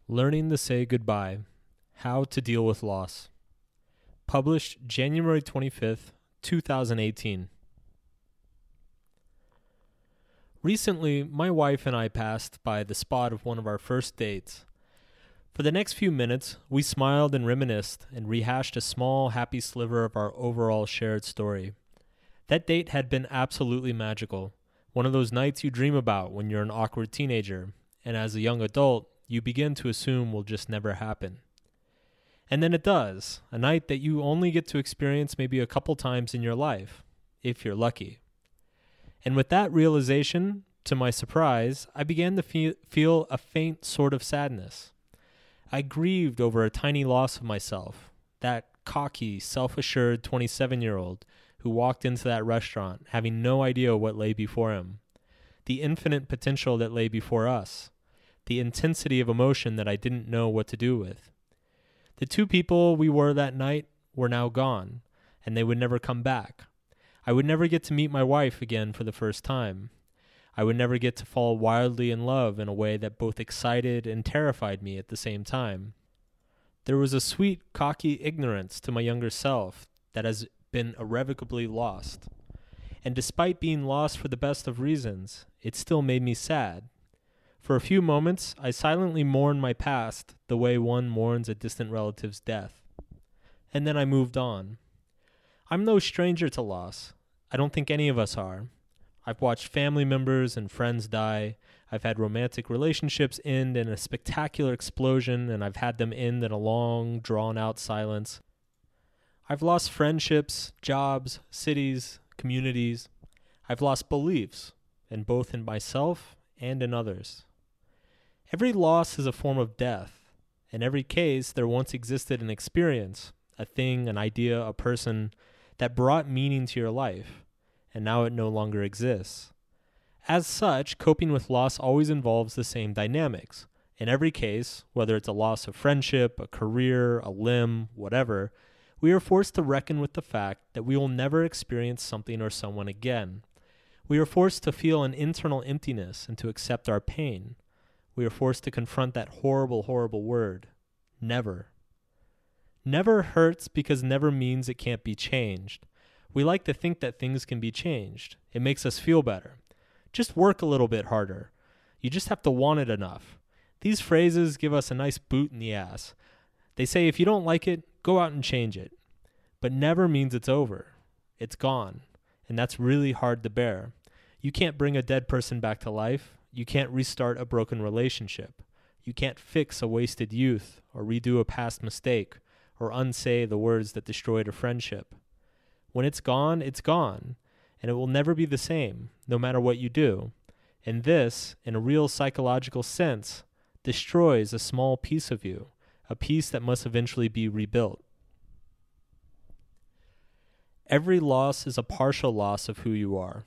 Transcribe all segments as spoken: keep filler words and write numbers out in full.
Learning to Say Goodbye, How to Deal with Loss. Published January twenty-fifth, twenty eighteen. Recently, my wife and I passed by the spot of one of our first dates. For the next few minutes, we smiled and reminisced and rehashed a small, happy sliver of our overall shared story. That date had been absolutely magical, one of those nights you dream about when you're an awkward teenager, and as a young adult, you begin to assume will just never happen. And then it does, a night that you only get to experience maybe a couple times in your life, if you're lucky. And with that realization, to my surprise, I began to fe- feel a faint sort of sadness. I grieved over a tiny loss of myself, that cocky, self-assured twenty-seven-year-old who walked into that restaurant having no idea what lay before him, the infinite potential that lay before us, the intensity of emotion that I didn't know what to do with. The two people we were that night were now gone, and they would never come back. I would never get to meet my wife again for the first time. I would never get to fall wildly in love in a way that both excited and terrified me at the same time. There was a sweet, cocky ignorance to my younger self that has been irrevocably lost. And despite being lost for the best of reasons, it still made me sad. For a few moments, I silently mourned my past the way one mourns a distant relative's death. And then I moved on. I'm no stranger to loss. I don't think any of us are. I've watched family members and friends die. I've had romantic relationships end in a spectacular explosion, and I've had them end in a long, drawn-out silence. I've lost friendships, jobs, cities, communities. I've lost beliefs, and both in myself and in others. Every loss is a form of death. In every case, there once existed an experience, a thing, an idea, a person that brought meaning to your life, and now it no longer exists. As such, coping with loss always involves the same dynamics. In every case, whether it's a loss of friendship, a career, a limb, whatever, we are forced to reckon with the fact that we will never experience something or someone again. We are forced to feel an internal emptiness and to accept our pain. We are forced to confront that horrible, horrible word, never. Never hurts because never means it can't be changed. We like to think that things can be changed. It makes us feel better. Just work a little bit harder. You just have to want it enough. These phrases give us a nice boot in the ass. They say if you don't like it, go out and change it. But never means it's over. It's gone. And that's really hard to bear. You can't bring a dead person back to life. You can't restart a broken relationship. You can't fix a wasted youth or redo a past mistake or unsay the words that destroyed a friendship. When it's gone, it's gone, and it will never be the same, no matter what you do. And this, in a real psychological sense, destroys a small piece of you, a piece that must eventually be rebuilt. Every loss is a partial loss of who you are.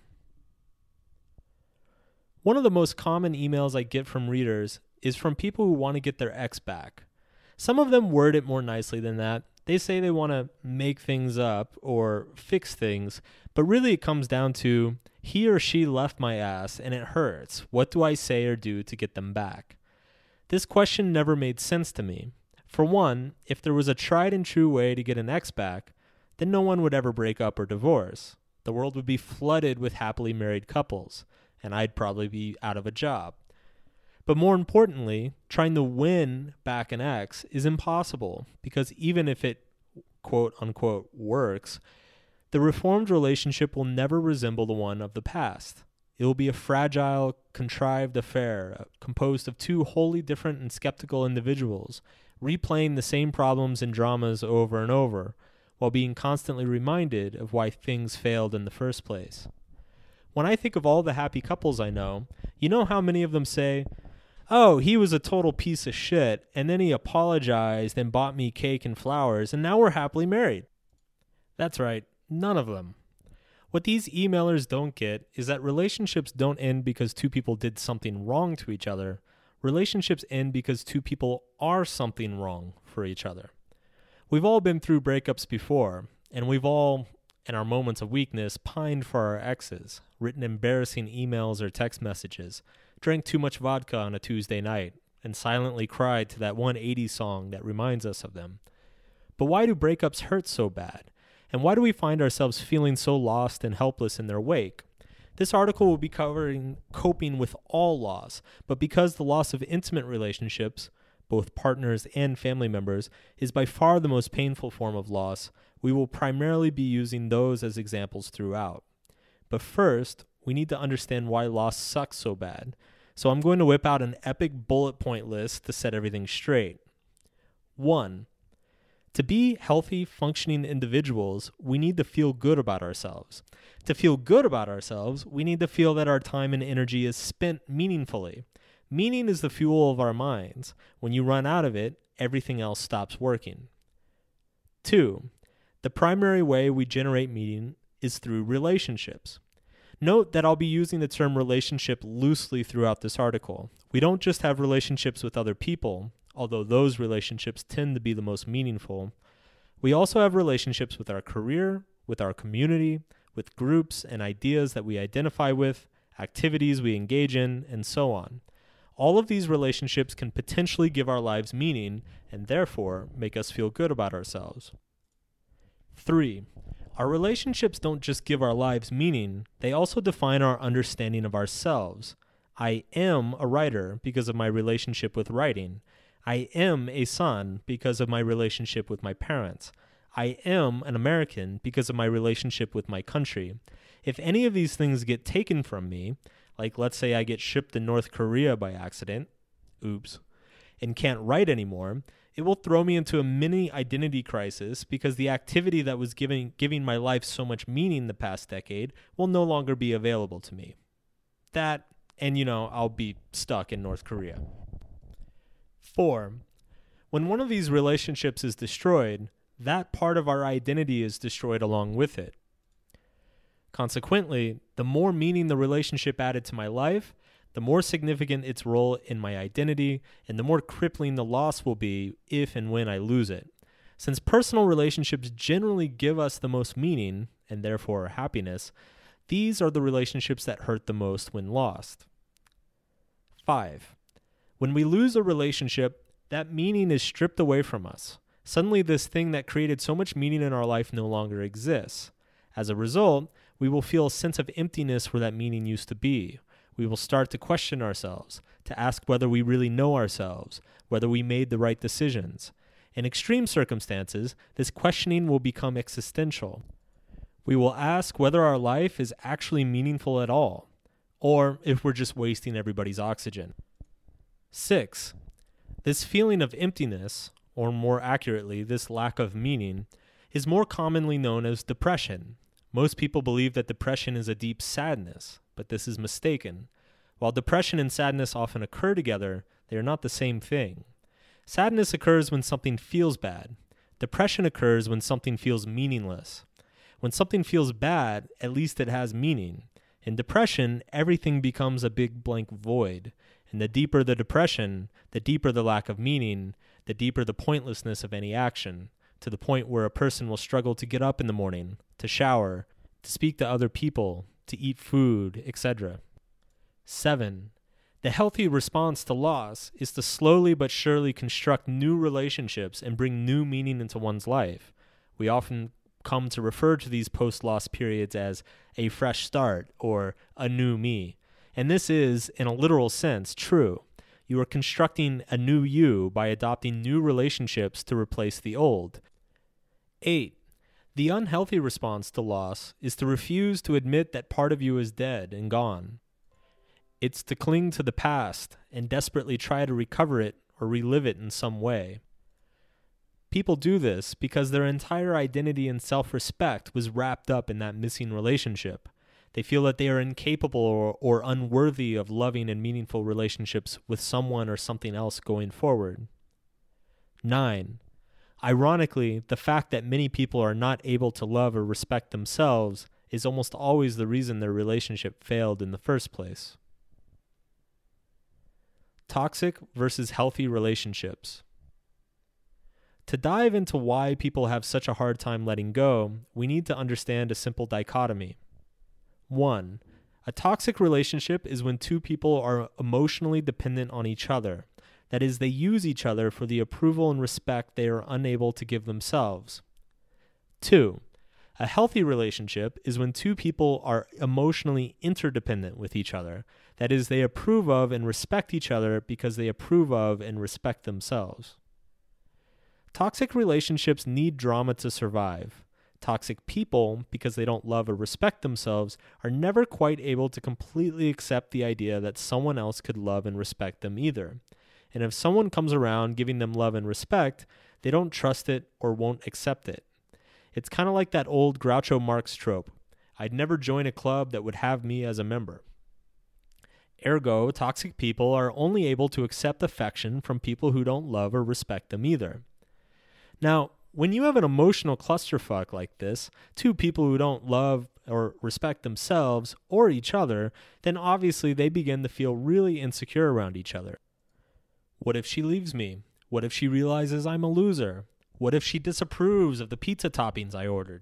One of the most common emails I get from readers is from people who want to get their ex back. Some of them word it more nicely than that. They say they want to make things up or fix things, but really it comes down to, he or she left my ass and it hurts. What do I say or do to get them back? This question never made sense to me. For one, if there was a tried and true way to get an ex back, then no one would ever break up or divorce. The world would be flooded with happily married couples, and I'd probably be out of a job. But more importantly, trying to win back an ex is impossible because even if it quote unquote works, the reformed relationship will never resemble the one of the past. It will be a fragile, contrived affair composed of two wholly different and skeptical individuals replaying the same problems and dramas over and over while being constantly reminded of why things failed in the first place. When I think of all the happy couples I know, you know how many of them say, "Oh, he was a total piece of shit, and then he apologized and bought me cake and flowers, and now we're happily married." That's right, none of them. What these emailers don't get is that relationships don't end because two people did something wrong to each other. Relationships end because two people are something wrong for each other. We've all been through breakups before, and we've all, in our moments of weakness, pined for our exes, written embarrassing emails or text messages, drank too much vodka on a Tuesday night, and silently cry to that one eighties song that reminds us of them. But why do breakups hurt so bad? And why do we find ourselves feeling so lost and helpless in their wake? This article will be covering coping with all loss, but because the loss of intimate relationships, both partners and family members, is by far the most painful form of loss, we will primarily be using those as examples throughout. But first, we need to understand why loss sucks so bad. So I'm going to whip out an epic bullet point list to set everything straight. One, to be healthy, functioning individuals, we need to feel good about ourselves. To feel good about ourselves, we need to feel that our time and energy is spent meaningfully. Meaning is the fuel of our minds. When you run out of it, everything else stops working. Two, the primary way we generate meaning is through relationships. Note that I'll be using the term relationship loosely throughout this article. We don't just have relationships with other people, although those relationships tend to be the most meaningful. We also have relationships with our career, with our community, with groups and ideas that we identify with, activities we engage in, and so on. All of these relationships can potentially give our lives meaning and therefore make us feel good about ourselves. Three, our relationships don't just give our lives meaning, they also define our understanding of ourselves. I am a writer because of my relationship with writing. I am a son because of my relationship with my parents. I am an American because of my relationship with my country. If any of these things get taken from me, like let's say I get shipped to North Korea by accident, oops, and can't write anymore, it will throw me into a mini identity crisis because the activity that was giving giving my life so much meaning the past decade will no longer be available to me. That, and you know, I'll be stuck in North Korea. Four, when one of these relationships is destroyed, that part of our identity is destroyed along with it. Consequently, the more meaning the relationship added to my life, the more significant its role in my identity, and the more crippling the loss will be if and when I lose it. Since personal relationships generally give us the most meaning, and therefore happiness, these are the relationships that hurt the most when lost. Five, when we lose a relationship, that meaning is stripped away from us. Suddenly, this thing that created so much meaning in our life no longer exists. As a result, we will feel a sense of emptiness where that meaning used to be. We will start to question ourselves, to ask whether we really know ourselves, whether we made the right decisions. In extreme circumstances, this questioning will become existential. We will ask whether our life is actually meaningful at all, or if we're just wasting everybody's oxygen. Six, this feeling of emptiness, or more accurately, this lack of meaning, is more commonly known as depression. Most people believe that depression is a deep sadness, but this is mistaken. While depression and sadness often occur together, they are not the same thing. Sadness occurs when something feels bad. Depression occurs when something feels meaningless. When something feels bad, at least it has meaning. In depression, everything becomes a big blank void. And the deeper the depression, the deeper the lack of meaning, the deeper the pointlessness of any action, to the point where a person will struggle to get up in the morning, to shower, to speak to other people, to eat food, et cetera. Seven, the healthy response to loss is to slowly but surely construct new relationships and bring new meaning into one's life. We often come to refer to these post-loss periods as a fresh start or a new me. And this is, in a literal sense, true. You are constructing a new you by adopting new relationships to replace the old. Eight, the unhealthy response to loss is to refuse to admit that part of you is dead and gone. It's to cling to the past and desperately try to recover it or relive it in some way. People do this because their entire identity and self-respect was wrapped up in that missing relationship. They feel that they are incapable or, or unworthy of loving and meaningful relationships with someone or something else going forward. Nine, ironically, the fact that many people are not able to love or respect themselves is almost always the reason their relationship failed in the first place. Toxic versus healthy relationships. To dive into why people have such a hard time letting go, we need to understand a simple dichotomy. One, a toxic relationship is when two people are emotionally dependent on each other. That is, they use each other for the approval and respect they are unable to give themselves. Two, a healthy relationship is when two people are emotionally interdependent with each other. That is, they approve of and respect each other because they approve of and respect themselves. Toxic relationships need drama to survive. Toxic people, because they don't love or respect themselves, are never quite able to completely accept the idea that someone else could love and respect them either. And if someone comes around giving them love and respect, they don't trust it or won't accept it. It's kind of like that old Groucho Marx trope. I'd never join a club that would have me as a member. Ergo, toxic people are only able to accept affection from people who don't love or respect them either. Now, when you have an emotional clusterfuck like this, two people who don't love or respect themselves or each other, then obviously they begin to feel really insecure around each other. What if she leaves me? What if she realizes I'm a loser? What if she disapproves of the pizza toppings I ordered?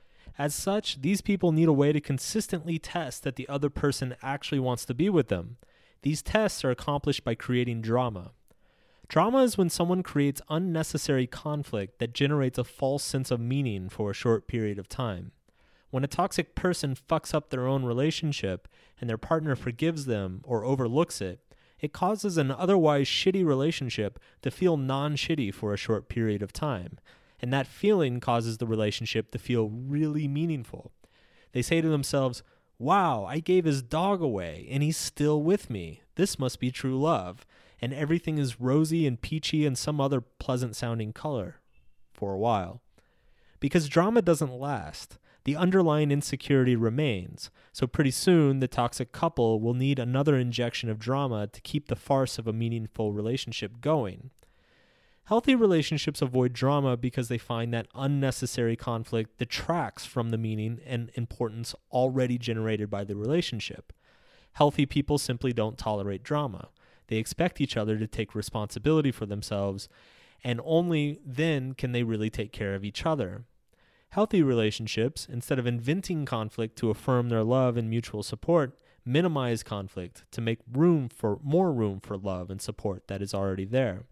As such, these people need a way to consistently test that the other person actually wants to be with them. These tests are accomplished by creating drama. Drama is when someone creates unnecessary conflict that generates a false sense of meaning for a short period of time. When a toxic person fucks up their own relationship and their partner forgives them or overlooks it, it causes an otherwise shitty relationship to feel non-shitty for a short period of time. And that feeling causes the relationship to feel really meaningful. They say to themselves, wow, I gave his dog away and he's still with me. This must be true love. And everything is rosy and peachy and some other pleasant sounding color for a while. Because drama doesn't last. The underlying insecurity remains, so pretty soon the toxic couple will need another injection of drama to keep the farce of a meaningful relationship going. Healthy relationships avoid drama because they find that unnecessary conflict detracts from the meaning and importance already generated by the relationship. Healthy people simply don't tolerate drama. They expect each other to take responsibility for themselves, and only then can they really take care of each other. Healthy relationships, instead of inventing conflict to affirm their love and mutual support, minimize conflict to make room for more room for love and support that is already there.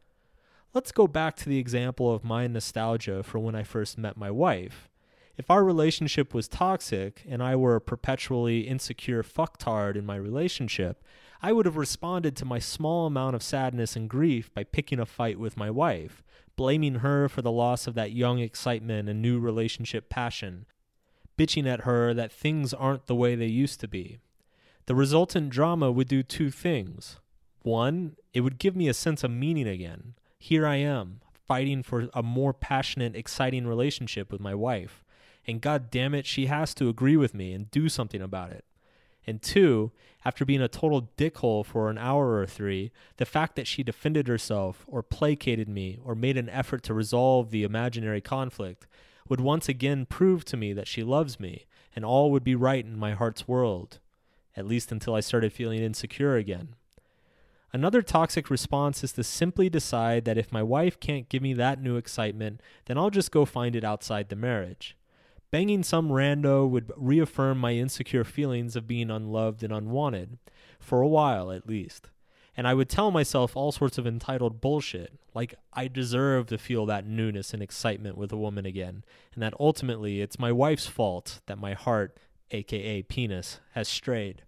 Let's go back to the example of my nostalgia for when I first met my wife. If our relationship was toxic and I were a perpetually insecure fucktard in my relationship, I would have responded to my small amount of sadness and grief by picking a fight with my wife, blaming her for the loss of that young excitement and new relationship passion, bitching at her that things aren't the way they used to be. The resultant drama would do two things. One, it would give me a sense of meaning again. Here I am, fighting for a more passionate, exciting relationship with my wife. And God damn it, she has to agree with me and do something about it. And two, after being a total dickhole for an hour or three, the fact that she defended herself or placated me or made an effort to resolve the imaginary conflict would once again prove to me that she loves me and all would be right in my heart's world, at least until I started feeling insecure again. Another toxic response is to simply decide that if my wife can't give me that new excitement, then I'll just go find it outside the marriage. Banging some rando would reaffirm my insecure feelings of being unloved and unwanted, for a while at least. And I would tell myself all sorts of entitled bullshit, like I deserve to feel that newness and excitement with a woman again, and that ultimately it's my wife's fault that my heart, aka penis, has strayed.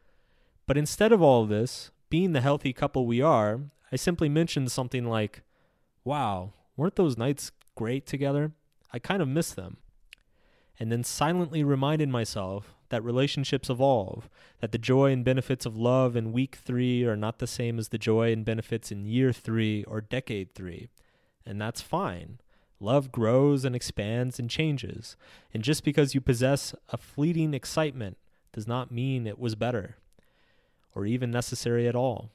But instead of all this, being the healthy couple we are, I simply mentioned something like, wow, weren't those nights great together? I kind of miss them. And then silently reminded myself that relationships evolve, that the joy and benefits of love in week three are not the same as the joy and benefits in year three or decade three. And that's fine. Love grows and expands and changes. And just because you possess a fleeting excitement does not mean it was better or even necessary at all.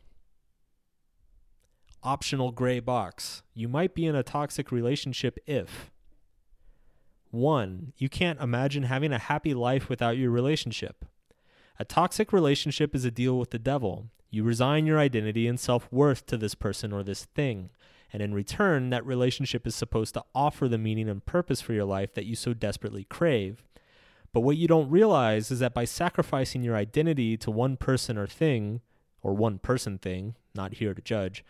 Optional gray box. You might be in a toxic relationship if One, you can't imagine having a happy life without your relationship. A toxic relationship is a deal with the devil. You resign your identity and self-worth to this person or this thing, and in return, that relationship is supposed to offer the meaning and purpose for your life that you so desperately crave. But what you don't realize is that by sacrificing your identity to one person or thing, or one person thing, not here to judge,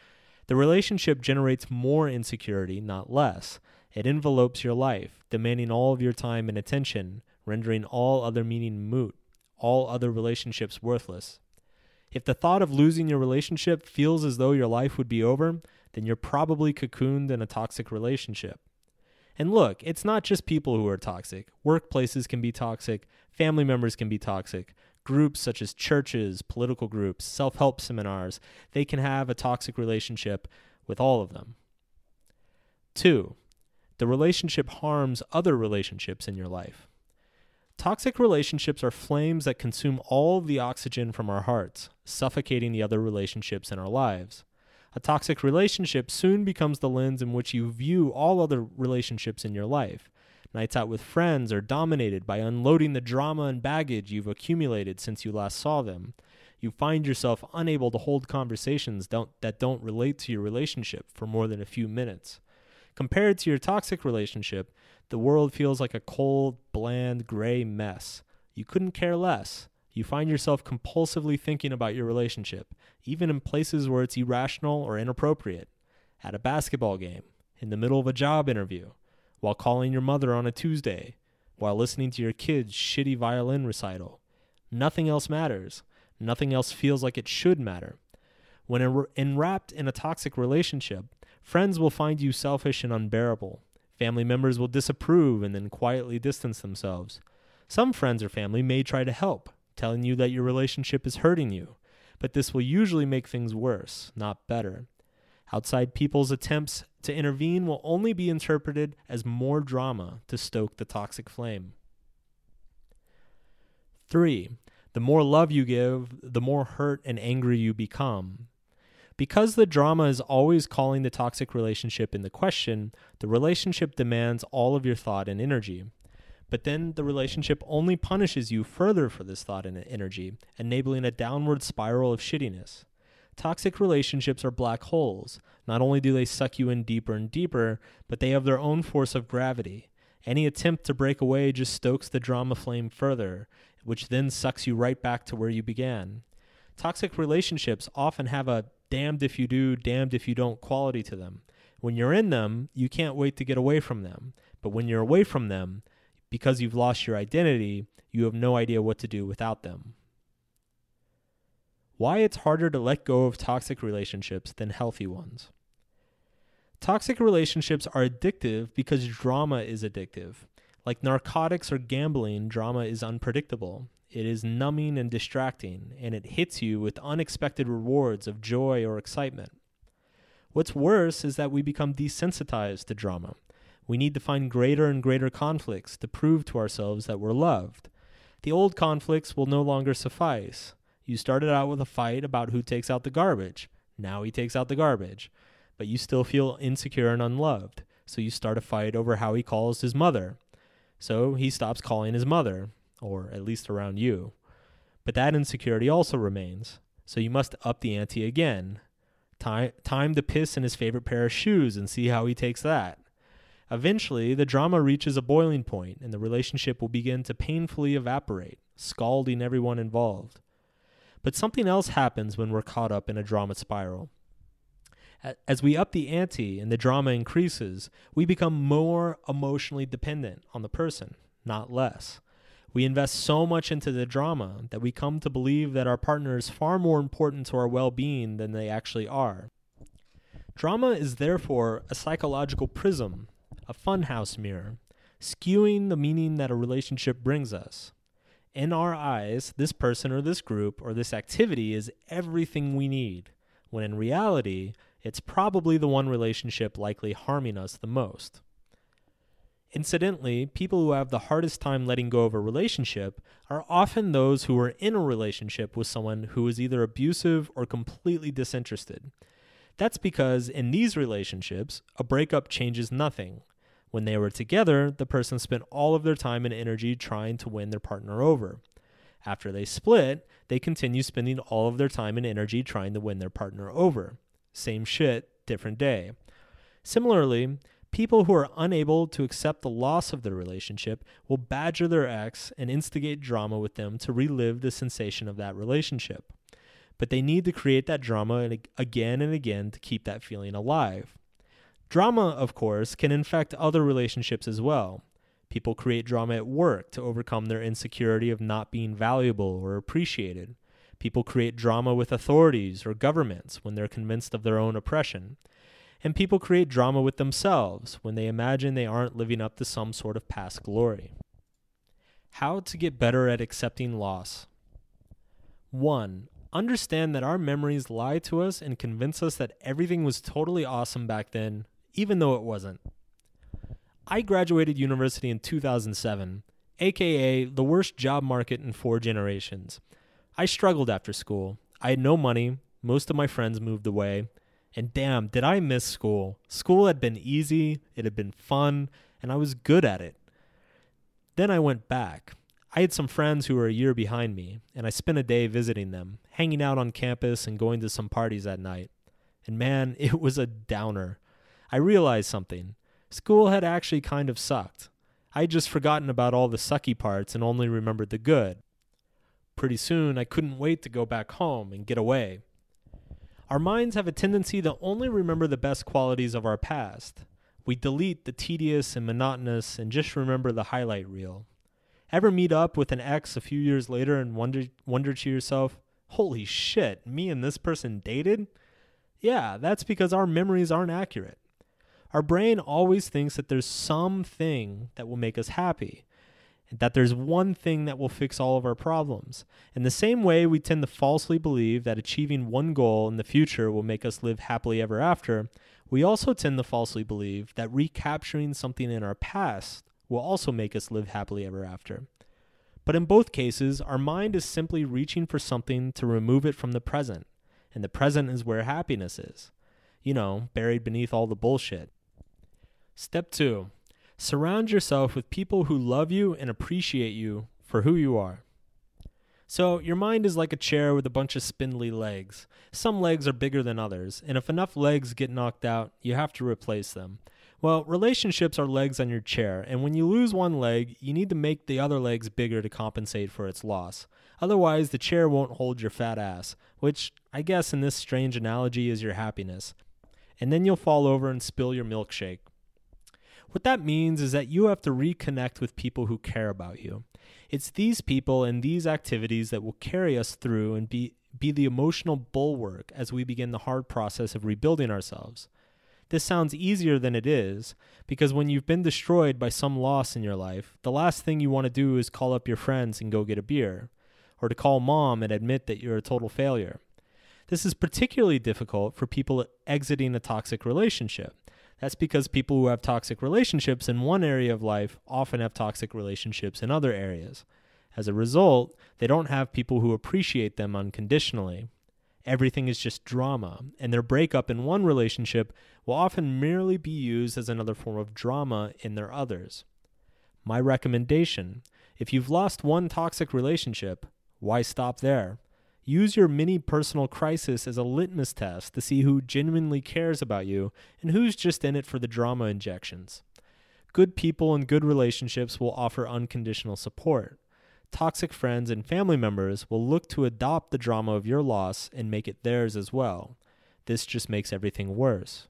The relationship generates more insecurity, not less. It envelopes your life, demanding all of your time and attention, rendering all other meaning moot, all other relationships worthless. If the thought of losing your relationship feels as though your life would be over, then you're probably cocooned in a toxic relationship. And look, it's not just people who are toxic. Workplaces can be toxic, family members can be toxic, groups such as churches, political groups, self-help seminars, they can have a toxic relationship with all of them. Two, the relationship harms other relationships in your life. Toxic relationships are flames that consume all of the oxygen from our hearts, suffocating the other relationships in our lives. A toxic relationship soon becomes the lens in which you view all other relationships in your life. Nights out with friends are dominated by unloading the drama and baggage you've accumulated since you last saw them. You find yourself unable to hold conversations don't, that don't relate to your relationship for more than a few minutes. Compared to your toxic relationship, the world feels like a cold, bland, gray mess. You couldn't care less. You find yourself compulsively thinking about your relationship, even in places where it's irrational or inappropriate. At a basketball game, in the middle of a job interview, while calling your mother on a Tuesday, while listening to your kid's shitty violin recital. Nothing else matters. Nothing else feels like it should matter. When en- enwrapped in a toxic relationship, friends will find you selfish and unbearable. Family members will disapprove and then quietly distance themselves. Some friends or family may try to help, telling you that your relationship is hurting you, but this will usually make things worse, not better. Outside people's attempts to intervene will only be interpreted as more drama to stoke the toxic flame. Three, the more love you give, the more hurt and angry you become. Because the drama is always calling the toxic relationship into question, the relationship demands all of your thought and energy. But then the relationship only punishes you further for this thought and energy, enabling a downward spiral of shittiness. Toxic relationships are black holes. Not only do they suck you in deeper and deeper, but they have their own force of gravity. Any attempt to break away just stokes the drama flame further, which then sucks you right back to where you began. Toxic relationships often have a damned if you do, damned if you don't quality to them. When you're in them, you can't wait to get away from them. But when you're away from them, because you've lost your identity, you have no idea what to do without them. Why it's harder to let go of toxic relationships than healthy ones. Toxic relationships are addictive because drama is addictive. Like narcotics or gambling, drama is unpredictable. It is numbing and distracting, and it hits you with unexpected rewards of joy or excitement. What's worse is that we become desensitized to drama. We need to find greater and greater conflicts to prove to ourselves that we're loved. The old conflicts will no longer suffice. You started out with a fight about who takes out the garbage. Now he takes out the garbage. But you still feel insecure and unloved. So you start a fight over how he calls his mother. So he stops calling his mother, or at least around you. But that insecurity also remains. So you must up the ante again. Time, time to piss in his favorite pair of shoes and see how he takes that. Eventually, the drama reaches a boiling point, and the relationship will begin to painfully evaporate, scalding everyone involved. But something else happens when we're caught up in a drama spiral. As we up the ante and the drama increases, we become more emotionally dependent on the person, not less. We invest so much into the drama that we come to believe that our partner is far more important to our well-being than they actually are. Drama is therefore a psychological prism, a funhouse mirror, skewing the meaning that a relationship brings us. In our eyes, this person or this group or this activity is everything we need, when in reality, it's probably the one relationship likely harming us the most. Incidentally, people who have the hardest time letting go of a relationship are often those who are in a relationship with someone who is either abusive or completely disinterested. That's because in these relationships, a breakup changes nothing. When they were together, the person spent all of their time and energy trying to win their partner over. After they split, they continue spending all of their time and energy trying to win their partner over. Same shit, different day. Similarly, people who are unable to accept the loss of their relationship will badger their ex and instigate drama with them to relive the sensation of that relationship. but they need to create that drama again and again to keep that feeling alive. Drama, of course, can infect other relationships as well. People create drama at work to overcome their insecurity of not being valuable or appreciated. People create drama with authorities or governments when they're convinced of their own oppression. And people create drama with themselves when they imagine they aren't living up to some sort of past glory. How to get better at accepting loss. One, understand that our memories lie to us and convince us that everything was totally awesome back then, even though it wasn't. I graduated university in two thousand seven, aka the worst job market in four generations. I struggled after school. I had no money, most of my friends moved away, and damn, did I miss school. School had been easy, it had been fun, and I was good at it. Then I went back. I had some friends who were a year behind me, and I spent a day visiting them, hanging out on campus and going to some parties at night. And man, it was a downer. I realized something. School had actually kind of sucked. I had just forgotten about all the sucky parts and only remembered the good. Pretty soon, I couldn't wait to go back home and get away. Our minds have a tendency to only remember the best qualities of our past. We delete the tedious and monotonous and just remember the highlight reel. Ever meet up with an ex a few years later and wonder wonder to yourself, holy shit, me and this person dated? Yeah, that's because our memories aren't accurate. Our brain always thinks that there's something that will make us happy, and that there's one thing that will fix all of our problems. In the same way, we tend to falsely believe that achieving one goal in the future will make us live happily ever after, we also tend to falsely believe that recapturing something in our past will also make us live happily ever after. But in both cases, our mind is simply reaching for something to remove it from the present, and the present is where happiness is. You know, buried beneath all the bullshit. Step two, surround yourself with people who love you and appreciate you for who you are. So your mind is like a chair with a bunch of spindly legs. Some legs are bigger than others, and if enough legs get knocked out, you have to replace them. Well, relationships are legs on your chair, and when you lose one leg, you need to make the other legs bigger to compensate for its loss. Otherwise, the chair won't hold your fat ass, which I guess in this strange analogy is your happiness. And then you'll fall over and spill your milkshake. What that means is that you have to reconnect with people who care about you. It's these people and these activities that will carry us through and be, be the emotional bulwark as we begin the hard process of rebuilding ourselves. This sounds easier than it is, because when you've been destroyed by some loss in your life, the last thing you want to do is call up your friends and go get a beer, or to call mom and admit that you're a total failure. This is particularly difficult for people exiting a toxic relationship. That's because people who have toxic relationships in one area of life often have toxic relationships in other areas. As a result, they don't have people who appreciate them unconditionally. Everything is just drama, and their breakup in one relationship will often merely be used as another form of drama in their others. My recommendation, if you've lost one toxic relationship, why stop there? Use your mini personal crisis as a litmus test to see who genuinely cares about you and who's just in it for the drama injections. Good people and good relationships will offer unconditional support. Toxic friends and family members will look to adopt the drama of your loss and make it theirs as well. This just makes everything worse.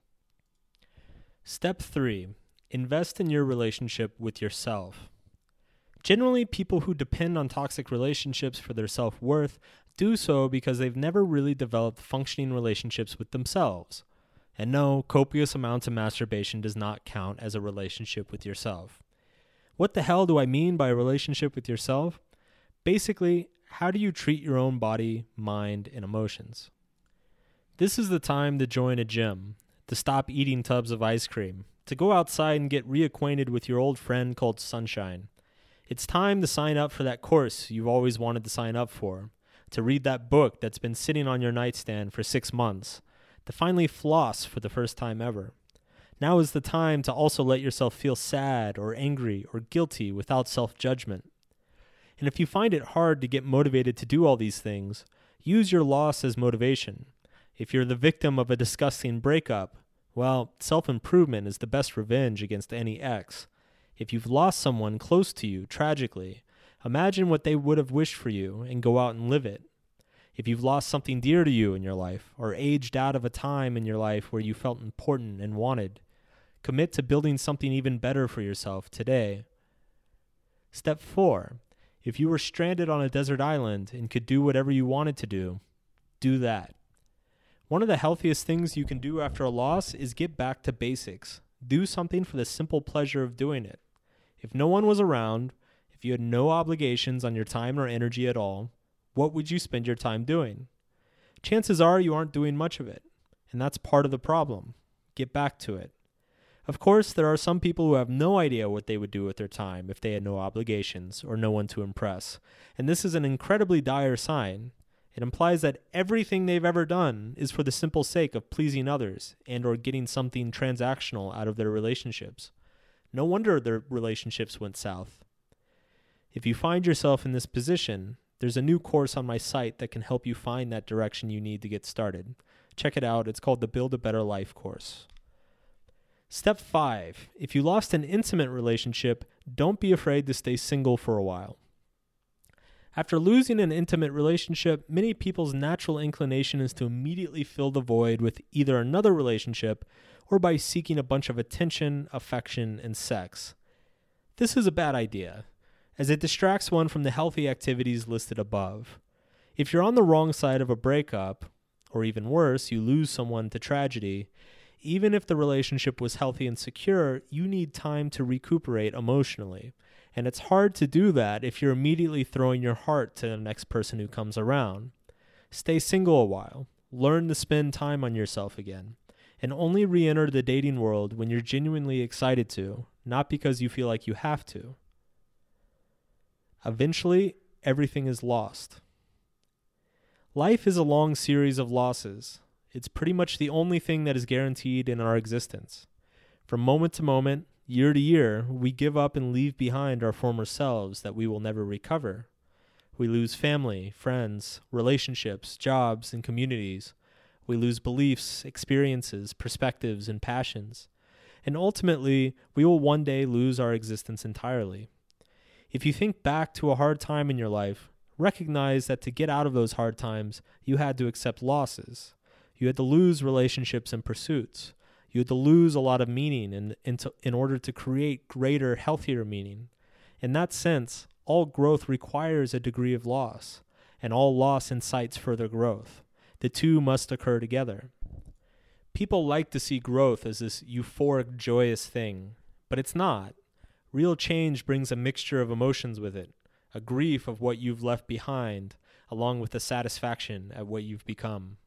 Step three, invest in your relationship with yourself. Generally, people who depend on toxic relationships for their self-worth do so because they've never really developed functioning relationships with themselves. And no, copious amounts of masturbation does not count as a relationship with yourself. What the hell do I mean by a relationship with yourself? Basically, how do you treat your own body, mind, and emotions? This is the time to join a gym, to stop eating tubs of ice cream, to go outside and get reacquainted with your old friend called Sunshine. It's time to sign up for that course you've always wanted to sign up for, to read that book that's been sitting on your nightstand for six months, to finally floss for the first time ever. Now is the time to also let yourself feel sad or angry or guilty without self-judgment. And if you find it hard to get motivated to do all these things, use your loss as motivation. If you're the victim of a disgusting breakup, well, self-improvement is the best revenge against any ex. If you've lost someone close to you tragically, imagine what they would have wished for you and go out and live it. If you've lost something dear to you in your life, or aged out of a time in your life where you felt important and wanted, commit to building something even better for yourself today. Step four. If you were stranded on a desert island and could do whatever you wanted to do, do that. One of the healthiest things you can do after a loss is get back to basics. Do something for the simple pleasure of doing it. If no one was around, if you had no obligations on your time or energy at all, what would you spend your time doing? Chances are you aren't doing much of it, and that's part of the problem. Get back to it. Of course, there are some people who have no idea what they would do with their time if they had no obligations or no one to impress, and this is an incredibly dire sign. It implies that everything they've ever done is for the simple sake of pleasing others and or getting something transactional out of their relationships. No wonder their relationships went south. If you find yourself in this position, there's a new course on my site that can help you find that direction you need to get started. Check it out. It's called the Build a Better Life course. Step five. If you lost an intimate relationship, don't be afraid to stay single for a while. After losing an intimate relationship, many people's natural inclination is to immediately fill the void with either another relationship or by seeking a bunch of attention, affection, and sex. This is a bad idea, as it distracts one from the healthy activities listed above. If you're on the wrong side of a breakup, or even worse, you lose someone to tragedy, even if the relationship was healthy and secure, you need time to recuperate emotionally. And it's hard to do that if you're immediately throwing your heart to the next person who comes around. Stay single a while. Learn to spend time on yourself again. And only re-enter the dating world when you're genuinely excited to, not because you feel like you have to. Eventually, everything is lost. Life is a long series of losses. It's pretty much the only thing that is guaranteed in our existence. From moment to moment, year to year, we give up and leave behind our former selves that we will never recover. We lose family, friends, relationships, jobs, and communities. We lose beliefs, experiences, perspectives, and passions. And ultimately, we will one day lose our existence entirely. If you think back to a hard time in your life, recognize that to get out of those hard times, you had to accept losses. You had to lose relationships and pursuits. You had to lose a lot of meaning in, in, to, in order to create greater, healthier meaning. In that sense, all growth requires a degree of loss, and all loss incites further growth. The two must occur together. People like to see growth as this euphoric, joyous thing, but it's not. Real change brings a mixture of emotions with it, a grief of what you've left behind, along with the satisfaction at what you've become.